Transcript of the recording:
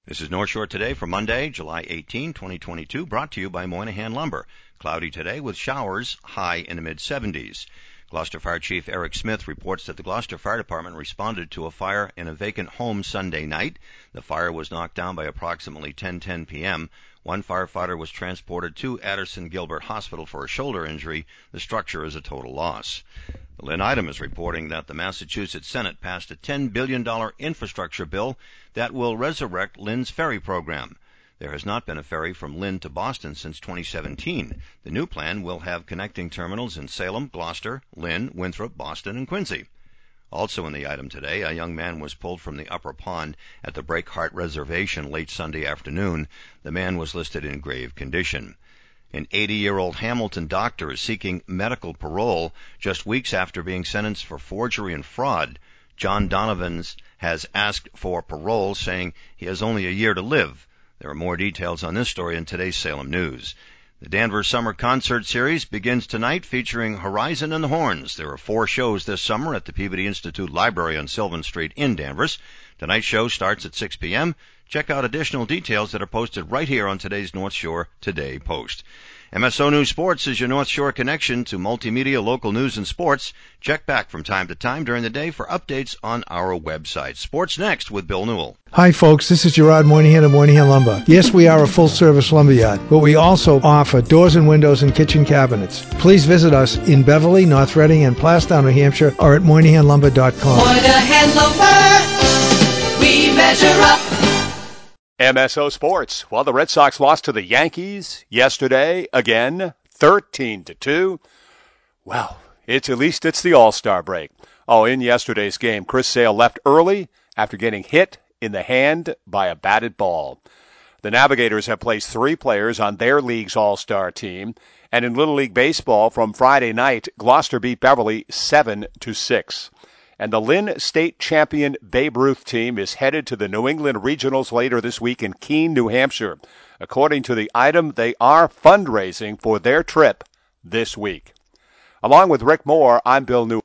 This is North Shore Today for Monday, July 18, 2022, brought to you by Moynihan Lumber. Cloudy today with showers, high in the mid-70s. Gloucester Fire Chief Eric Smith reports that the Gloucester Fire Department responded to a fire in a vacant home Sunday night. The fire was knocked down by approximately 10:10 p.m. One firefighter was transported to Addison Gilbert Hospital for a shoulder injury. The structure is a total loss. The Lynn Item is reporting that the Massachusetts Senate passed a $10 billion infrastructure bill that will resurrect Lynn's ferry program. There has not been a ferry from Lynn to Boston since 2017. The new plan will have connecting terminals in Salem, Gloucester, Lynn, Winthrop, Boston, and Quincy. Also in the item today, a young man was pulled from the upper pond at the Breakheart Reservation late Sunday afternoon. The man was listed in grave condition. An 80-year-old Hamilton doctor is seeking medical parole just weeks after being sentenced for forgery and fraud. John Donovan has asked for parole, saying he has only a year to live. There are more details on this story in today's Salem News. The Danvers Summer Concert Series begins tonight, featuring Horizon and the Horns. There are 4 shows this summer at the Peabody Institute Library on Sylvan Street in Danvers. Tonight's show starts at 6 p.m. Check out additional details that are posted right here on today's North Shore Today post. MSO News Sports is your North Shore connection to multimedia, local news, and sports. Check back from time to time during the day for updates on our website. Sports Next with Bill Newell. Hi, folks. This is Gerard Moynihan of Moynihan Lumber. Yes, we are a full-service lumberyard, but we also offer doors and windows and kitchen cabinets. Please visit us in Beverly, North Reading, and Plastown, New Hampshire, or at MoynihanLumber.com. Moynihan Lumber, we measure up. MSO Sports. Well, the Red Sox lost to the Yankees yesterday, again, 13-2. Well, at least it's the All-Star break. Oh, in yesterday's game, Chris Sale left early after getting hit in the hand by a batted ball. The Navigators have placed 3 players on their league's All-Star team, and in Little League Baseball from Friday night, Gloucester beat Beverly 7-6. And the Lynn State champion Babe Ruth team is headed to the New England Regionals later this week in Keene, New Hampshire. According to the item, they are fundraising for their trip this week. Along with Rick Moore, I'm Bill Newell.